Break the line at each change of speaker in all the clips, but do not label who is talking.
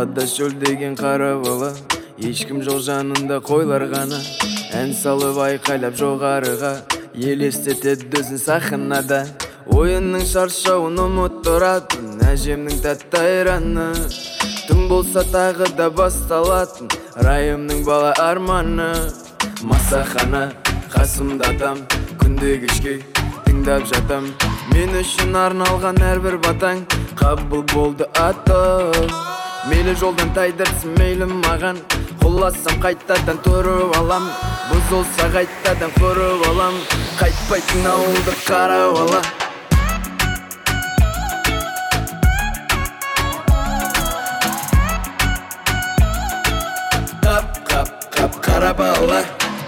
Далада шөлдеген қара бала, ешкім жоқ жанында қойлар ғана. Ән салып айқайлап жоғарыға, елестетеді өзін сахнада. Ойынның шаршауын ұмыттыратын әжемнің тәтті айраны. Түн болса тағы да басталатын райымның бала арманы. Масахана қасымда атам, күнде кешке тыңдап жатам. Мен үшін арналған әрбір батаң қабыл болды ата. Мейлі жолдан тайдырсын мейлі маған, құласам қайтадан тұрып алам. Бұзылса қайтадан құрып алам, қайтпайтын ауылды қарап ала. Қап қара бала.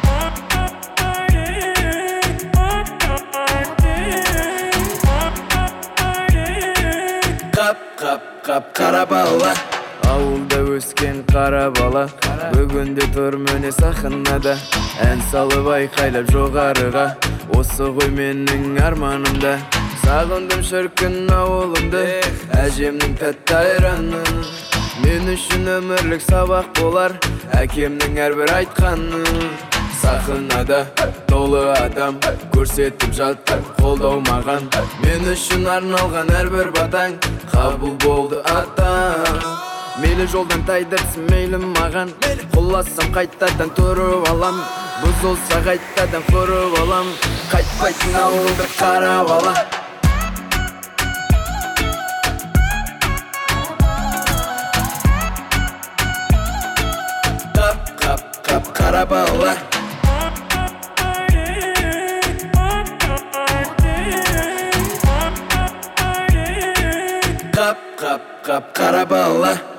Қап қара бала. Ауылда өскен қара бала, бүгінде тұр міне сахнада. Ән салып айқайлап жоғарыға, осы ғой менің арманымда. Сағындым шіркін ауылымды, әжемнің тәтті айраны. Мен үшін өмірлік сабақ болар, әкемнің әрбір айтқаны. Сахнада толы адам, көрсетіп жатыр қолдау маған. Мен үшін арналған әрбір батаң қабыл болды ата. Мейлі жолдан тайдырсын мейлі маған, құласам қайтадан тұрып алам. Бұзылса қайтадан құрып алам, қайтпайтын ауылды қарап ала. Қап қара бала. Қап қара бала.